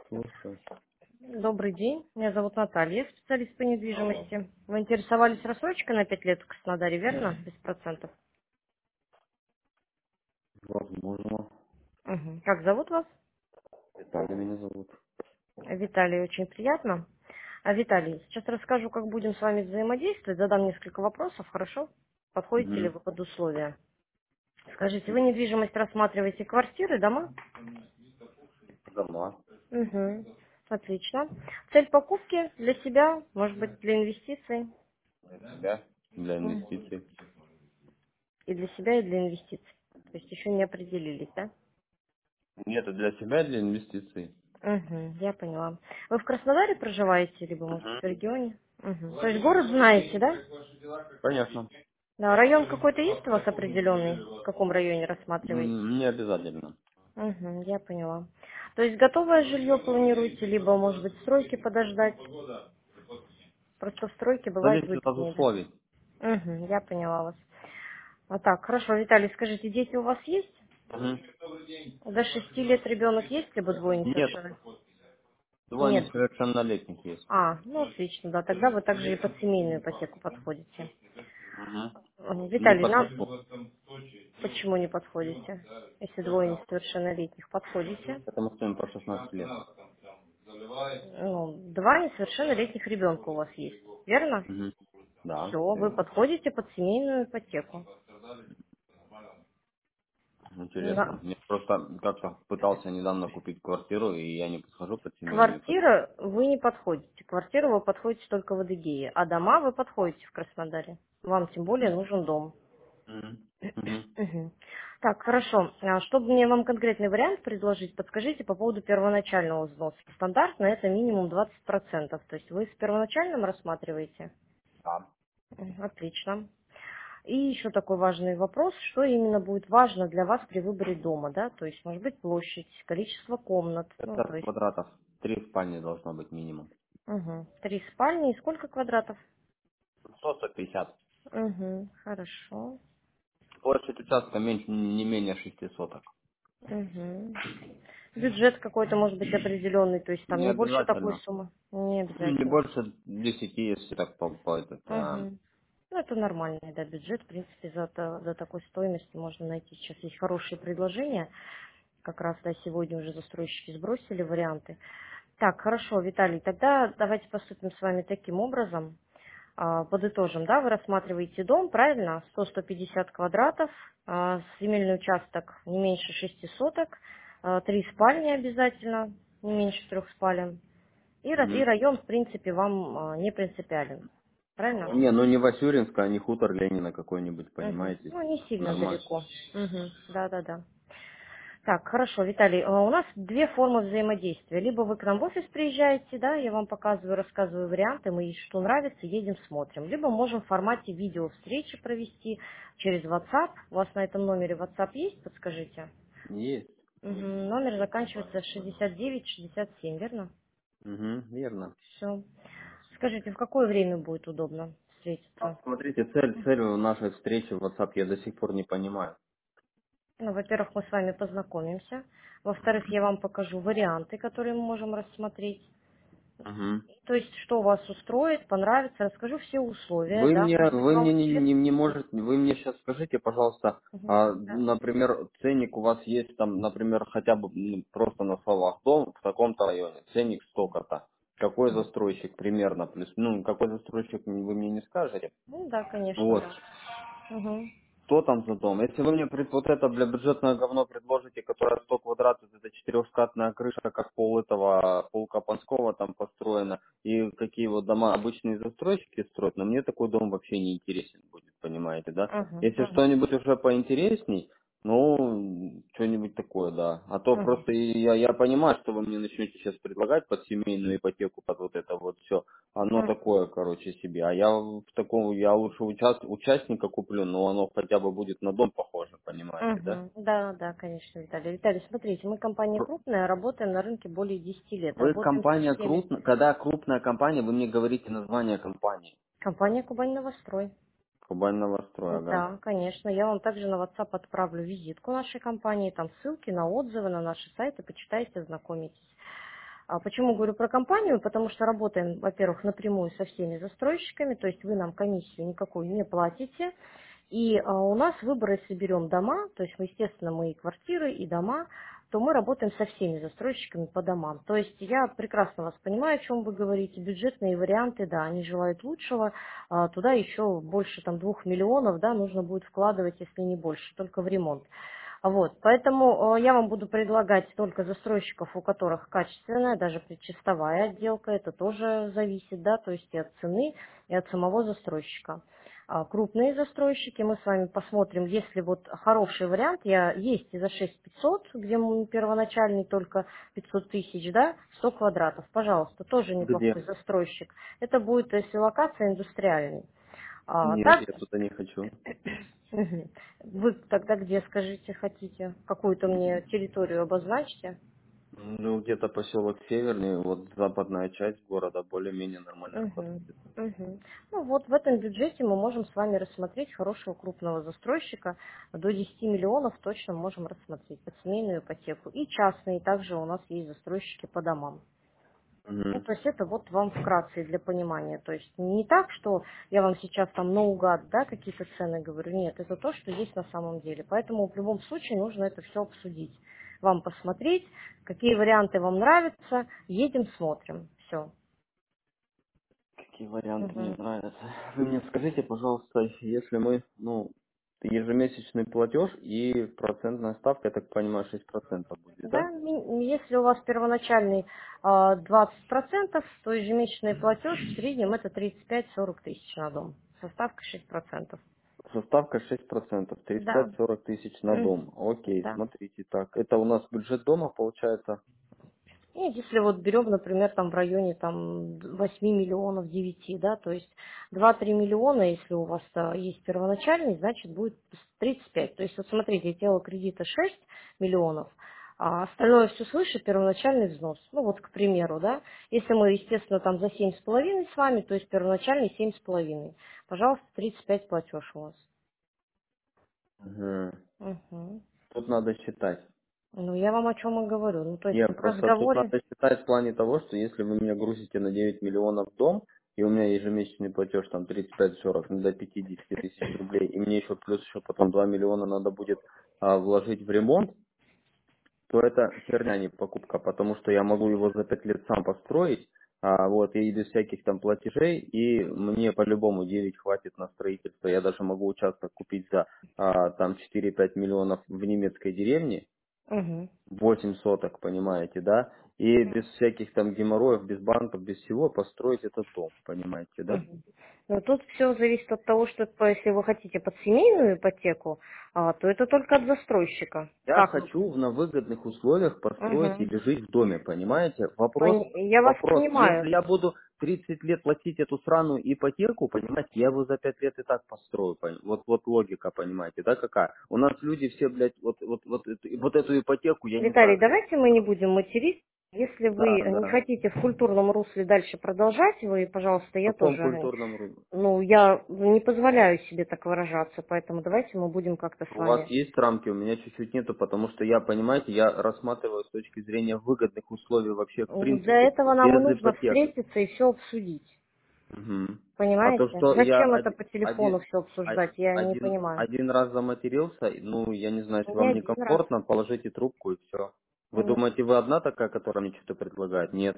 Слушаю. Добрый день. Меня зовут Наталья, я специалист по недвижимости. Вы интересовались рассрочкой на 5 лет в Краснодаре, верно? Без процентов. Возможно. Мгм. Как зовут вас? Виталий меня зовут. Виталий, очень приятно. Виталий, сейчас расскажу, как будем с вами взаимодействовать. Задам несколько вопросов, хорошо? Подходите ли Угу. вы под условия? Скажите, вы недвижимость рассматриваете квартиры, дома? Дома. Угу. Отлично. Цель покупки для себя, может быть, для инвестиций? Для себя. Для Мгм. инвестиций. И для себя, и для инвестиций. То есть еще не определились, да? Нет, это для себя, для инвестиций. Угу, я поняла. Вы в Краснодаре проживаете, либо, может, Угу. в регионе? Угу. То есть город знаете, да? Конечно. Да, район какой-то есть у вас определенный? В каком районе рассматриваете? Не обязательно. Угу, я поняла. То есть готовое жилье планируете, либо, может быть, стройки подождать? Просто в стройке бывает Зависит от выгоднее, да? условий. Угу, я поняла вас. А так, хорошо, Виталий, скажите, дети у вас есть? Угу. До 6 лет ребенок есть, либо двое Нет, несовершеннолетних? двое Нет. несовершеннолетних есть. Ну отлично, да, тогда вы также и под семейную ипотеку подходите. Угу. Не Виталий, нам подхожу. почему не подходите? Если двое несовершеннолетних подходите? Потому что им по 16 лет. Ну, два несовершеннолетних ребенка у вас есть, верно? Угу. Да, Все, вы верно. подходите под семейную ипотеку. Интересно. Да. Мне просто как-то пытался недавно купить квартиру, и я не подхожу под семейную ипотеку. Квартира вы не подходите. Квартиру вы подходите только в Адыгее, а дома вы подходите в Краснодаре. Вам тем более нужен дом. Мгм. Мгм. Мгм. Так, хорошо. Чтобы мне вам конкретный вариант предложить, подскажите по поводу первоначального взноса. Стандартно это минимум 20%. То есть вы с первоначальным рассматриваете? Да. Отлично. И еще такой важный вопрос, что именно будет важно для вас при выборе дома, да? То есть, может быть, площадь, количество комнат, ну, то 50 есть, квадратов. 3 спальни должно быть минимум. три спальни и сколько квадратов? 100-150. Хорошо. Площадь участка меньше, не менее 6 соток. Мгм. Бюджет какой-то может быть определенный, то есть там Не не больше такой обязательно. суммы. Не Не обязательно. больше 10, если так по этот. Мгм. Ну, это нормальный, да, бюджет. В принципе, за такой стоимостью можно найти. Сейчас есть хорошие предложения. Как раз, да, сегодня уже застройщики сбросили варианты. Так, хорошо, Виталий, тогда давайте поступим с вами таким образом. Подытожим, да, вы рассматриваете дом, правильно? 100-150 квадратов, земельный участок не меньше 6 соток, 3 спальни обязательно, не меньше 3 спален. И Мгм. район, в принципе, вам не принципиален. Правильно? Не, ну не Васюринска, а не хутор Ленина какой-нибудь, Мгм. понимаете? Ну, не сильно Нормально. далеко. Мгм. Да-да-да. Так, хорошо, Виталий, у нас две формы взаимодействия. Либо вы к нам в офис приезжаете, да, я вам показываю, рассказываю варианты, мы что нравится, едем, смотрим. Либо можем в формате видео встречи провести через WhatsApp. У вас на этом номере WhatsApp есть, подскажите? Есть. Номер заканчивается 6967, верно? Угу, верно. Все. Скажите, в какое время будет удобно А, встретиться? смотрите, цель нашей встречи в WhatsApp я до сих пор не понимаю. Ну, во-первых, мы с вами познакомимся. Во-вторых, я вам покажу варианты, которые мы можем рассмотреть. Угу. То есть, что вас устроит, понравится, расскажу все условия, Вы да, мне, может быть, вы вам мне интересно. не можете, вы мне сейчас скажите, пожалуйста, Да. например, ценник у вас есть там, например, хотя бы просто на словах, дом в таком-то районе, ценник столько-то. Какой Мгм. застройщик примерно, плюс, ну, какой застройщик вы мне не скажете. Ну да, конечно, Вот. да. Мгм. Что там за дом? Если вы мне вот это для бюджетное говно предложите, которое 100 квадратов, это четырехскатная крыша, как пол этого, пол Капанского там построено, и какие вот дома обычные застройщики строят, но мне такой дом вообще не интересен будет, понимаете, да? Мгм. Если Мгм. что-нибудь уже поинтересней, ну, что-нибудь такое, да. А то Мгм. просто я понимаю, что вы мне начнете сейчас предлагать под семейную ипотеку, под вот это вот все. Оно Мгм. такое, короче, себе. А я в таком, я лучше участника куплю, но оно хотя бы будет на дом похоже, понимаете, да? Мгм. Да, да, конечно, Виталий. Виталий, смотрите, мы компания крупная, работаем на рынке более 10 лет, Вы работаем со компания всеми. крупная, когда крупная компания, вы мне говорите название компании. Компания Кубань Новострой. Кубань Новострой, ага. Да, конечно. Я вам также на WhatsApp отправлю визитку нашей компании, там ссылки на отзывы на наши сайты, почитайте, ознакомитесь. Почему говорю про компанию? Потому что работаем, во-первых, напрямую со всеми застройщиками, то есть вы нам комиссию никакую не платите. И у нас выбор, если берем дома, то есть, естественно, мы и квартиры, и дома, то мы работаем со всеми застройщиками по домам. То есть я прекрасно вас понимаю, о чем вы говорите. Бюджетные варианты, да, они желают лучшего. Туда еще больше там 2 миллионов, да, нужно будет вкладывать, если не больше, только в ремонт. Вот, поэтому я вам буду предлагать только застройщиков, у которых качественная, даже предчистовая отделка, это тоже зависит, да, то есть и от цены, и от самого застройщика. Крупные застройщики, мы с вами посмотрим, если вот хороший вариант, есть и за 6500, где первоначальный только 500 тысяч, да, 100 квадратов, пожалуйста, тоже Где? неплохой застройщик. Это будет, если локация индустриальный. Нет, Так, я туда не хочу. мгм. Вы тогда где, скажите, хотите? Какую-то мне территорию обозначьте. Ну, где-то поселок Северный, вот западная часть города более-менее нормально Мгм. подходит. Мгм. Ну вот в этом бюджете мы можем с вами рассмотреть хорошего крупного застройщика. До 10 миллионов точно можем рассмотреть под семейную ипотеку. И частные также у нас есть застройщики по домам. Ну, Мгм. то есть это вот вам вкратце для понимания. То есть не так, что я вам сейчас там наугад, да, какие-то цены говорю. Нет, это то, что есть на самом деле. Поэтому в любом случае нужно это все обсудить. Вам посмотреть, какие варианты вам нравятся. Едем, смотрим. Все. Какие варианты мне нравятся? Вы мне скажите, пожалуйста, если мы, ну, ежемесячный платеж и процентная ставка, я так понимаю, 6% будет, Да, да? если у вас первоначальный 20%, то ежемесячный платеж в среднем это 35-40 тысяч на дом. Со ставкой 6%. Со ставкой 6%, Да. 35-40 тысяч на дом. Окей, Да. смотрите, так, это у нас бюджет дома получается? И если вот берем, например, там в районе там 8 миллионов, 9, да, то есть 2-3 миллиона, если у вас есть первоначальный, значит будет 35. То есть вот смотрите, тело кредита 6 миллионов, а остальное все свыше первоначальный взнос. Ну вот, к примеру, да, если мы, естественно, там за 7,5 с вами, то есть первоначальный 7,5. Пожалуйста, 35 платеж у вас. Мгм. Мгм. Тут надо считать. Ну, я вам о чем и говорю. Ну, то есть Нет, в просто тут разговоре... надо считать в плане того, что если вы меня грузите на 9 миллионов дом, и у меня ежемесячный платеж там 35-40, ну, до 50 тысяч рублей, и мне еще плюс еще потом 2 миллиона надо будет вложить в ремонт, то это херня, а не покупка, потому что я могу его за 5 лет сам построить, вот, и без всяких там платежей, и мне по-любому 9 хватит на строительство. Я даже могу участок купить за там 4-5 миллионов в немецкой деревне, Мгм. 8 соток, понимаете, да? И без всяких там геморроев, без банков, без всего построить этот дом, понимаете, да? Мгм. Но тут все зависит от того, что если вы хотите под семейную ипотеку, то это только от застройщика. Я Как вы? хочу на выгодных условиях построить Мгм. или жить в доме, понимаете? Вопрос, Я вас если понимаю. я буду 30 лет платить эту сраную ипотеку, понимаете, я его за 5 лет и так построю, вот логика, понимаете, да, какая? У нас люди все, блядь, вот эту ипотеку, я не Виталий, знаю, блядь. давайте мы не будем материть. Если Да, вы не да. хотите в культурном русле дальше продолжать, вы, пожалуйста, В я каком тоже, культурном рынке? ну, я не позволяю себе так выражаться, поэтому давайте мы будем как-то с У вас вами. есть рамки, у меня чуть-чуть нету, потому что я, понимаете, я рассматриваю с точки зрения выгодных условий вообще в Для принципе, этого нам и без нужно ипотек. встретиться и все обсудить. Мгм. А то, Понимаете? что я Зачем это по телефону все обсуждать, я не понимаю. один раз заматерился, ну, я не знаю, если Не вам один раз. некомфортно, положите трубку и все. Вы Ну, думаете, вы одна такая, которая мне что-то предлагает? Нет.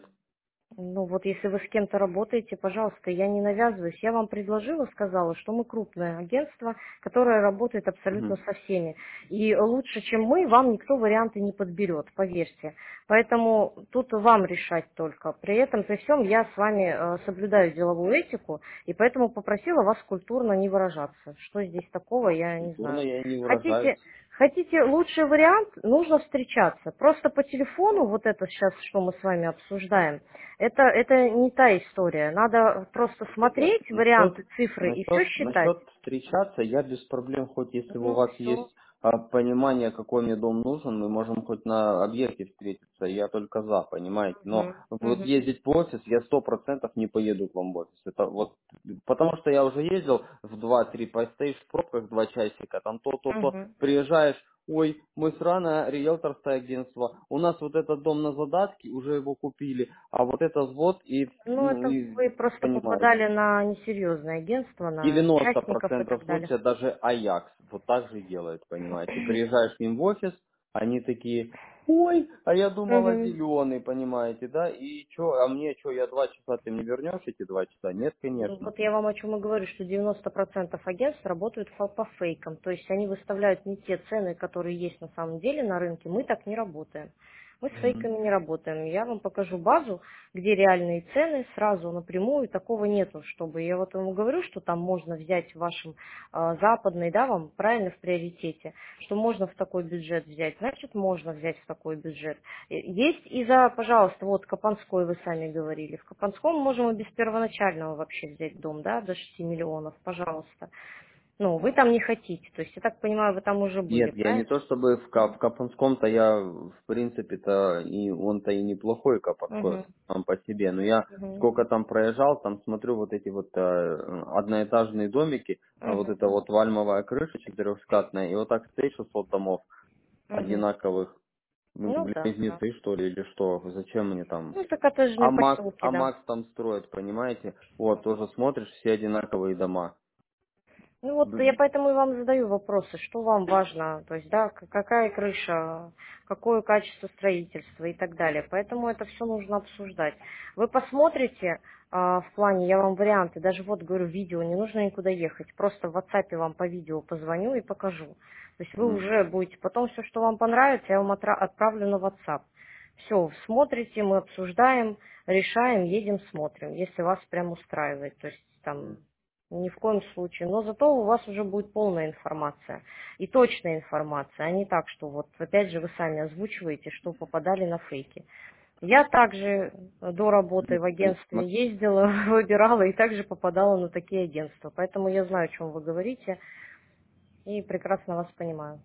ну вот если вы с кем-то работаете, пожалуйста, я не навязываюсь. Я вам предложила, сказала, что мы крупное агентство, которое работает абсолютно Мгм. со всеми. И лучше, чем мы, вам никто варианты не подберет, поверьте. Поэтому тут вам решать только. При этом, при всем, я с вами соблюдаю деловую этику, и поэтому попросила вас культурно не выражаться. Что здесь такого, я не Культурно знаю. я не Хотите, выражаюсь. хотите лучший вариант, нужно встречаться. Просто по телефону, вот это сейчас, что мы с вами обсуждаем, это не та история. Надо просто Смотрите, смотреть варианты, цифры и все считать. насчет встречаться, я без проблем, хоть если у Ну, вас все. есть понимание, какой мне дом нужен, мы можем хоть на объекте встретиться, я только за, понимаете. Но вот ездить в офис, я 100% не поеду к вам в офис. Это вот, потому что я уже ездил в 2-3, постоишь в пробках 2 часика, там то, приезжаешь, ой, мы сраное риэлторское агентство, у нас вот этот дом на задатке, уже его купили, а вот этот вот, и, Ну, ну, это и вы просто понимаете. попадали на несерьезное агентство, на частников и 90% так далее. случаев даже Аякс вот так же делает, понимаете. Приезжаешь к ним в офис, они такие, ой, а я думала Мгм. зеленый, понимаете, да, и чё, а мне что, я 2 часа, ты мне вернешь эти 2 часа? Нет, Ну, конечно. вот я вам о чем и говорю, что 90% агентств работают по фейкам. То есть они выставляют не те цены, которые есть на самом деле на рынке. Мы так не работаем. Мы с Мгм. фейками не работаем. Я вам покажу базу, где реальные цены сразу напрямую. Такого нету, чтобы я вот вам говорю, что там можно взять в вашем западной, да, вам правильно в приоритете, что можно в такой бюджет взять, значит можно взять в такой бюджет. Есть и за, пожалуйста, вот Копанской вы сами говорили. В Копанском можем и без первоначального вообще взять дом, да, до 6 миллионов, пожалуйста. Ну, вы там не хотите, то есть, я так понимаю, вы там уже были, Нет, я не правильно? то чтобы в Капанском-то я, в принципе-то, и он-то и неплохой Капанской Угу, сам по себе, но я угу, сколько там проезжал, там смотрю вот эти вот одноэтажные домики, а вот угу, это вот вальмовая крыша четырехскатная, и вот так стоит 600 домов угу. одинаковых, Ну да, да. близнецы что ли, или что, зачем мне там, Ну, это коттеджные поселки, А да. Макс там строит, понимаете, вот, тоже смотришь, все одинаковые дома. Ну вот я поэтому и вам задаю вопросы, что вам важно, то есть, да, какая крыша, какое качество строительства и так далее. Поэтому это все нужно обсуждать. Вы посмотрите в плане, я вам варианты, даже вот говорю, видео, не нужно никуда ехать, просто в WhatsApp вам по видео позвоню и покажу. То есть вы Мгм. уже будете, потом все, что вам понравится, я вам отправлю на WhatsApp. Все, смотрите, мы обсуждаем, решаем, едем, смотрим, если вас прям устраивает. То есть там ни в коем случае. Но зато у вас уже будет полная информация и точная информация, а не так, что вот опять же вы сами озвучиваете, что попадали на фейки. Я также до работы в агентстве ездила, выбирала и также попадала на такие агентства. Поэтому я знаю, о чем вы говорите и прекрасно вас понимаю.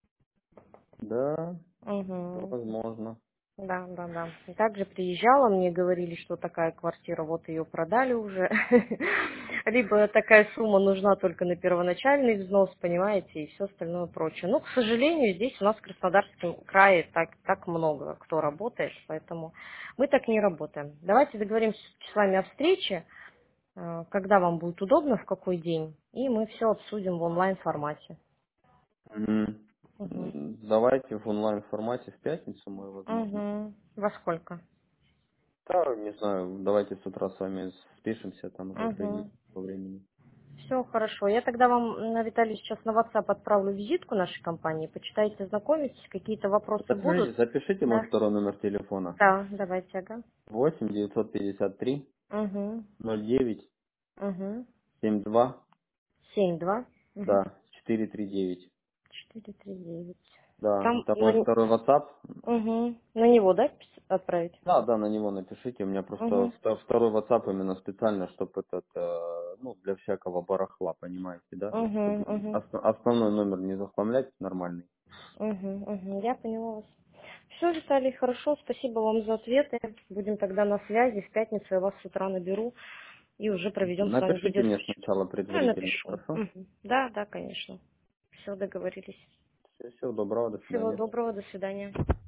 Да, Угу. возможно. Да, да, да. И также приезжала, мне говорили, что такая квартира, вот ее продали уже. Либо такая сумма нужна только на первоначальный взнос, понимаете, и все остальное прочее. Ну, к сожалению, здесь у нас в Краснодарском крае так много кто работает, поэтому мы так не работаем. Давайте договоримся с вами о встрече, когда вам будет удобно, в какой день, и мы все обсудим в онлайн формате. Мгм. Давайте в онлайн формате в пятницу, мы, возможно. Угу. Во сколько? Да, не знаю, давайте с утра с вами спишемся, там уже Угу. определим по времени. Все хорошо. Я тогда вам, Виталий, сейчас на WhatsApp отправлю визитку нашей компании. Почитайте, знакомитесь, какие-то вопросы будут. Запишите мой Да? второй номер телефона. Да, давайте, ага. 8 953 Угу. 09 Угу. 72, 7-2. Угу. да, 439. 439. Да, Там это мой второй WhatsApp. на него, да, отправить? Да, да, на него напишите. У меня просто Угу. второй WhatsApp именно специально, чтобы этот, ну, для всякого барахла, понимаете, да? Угу. Чтобы Угу. основной номер не захламлять, нормальный. Угу. Угу. Я поняла вас. Все, Виталий, хорошо. Спасибо вам за ответы. Будем тогда на связи. В пятницу я вас с утра наберу и уже проведем с вами Напишите мне видеосвязь. сначала Я предварительно, напишу. хорошо? Мгм. Да, да, конечно. Все, договорились. Всего доброго, до Всего свидания. доброго, до свидания.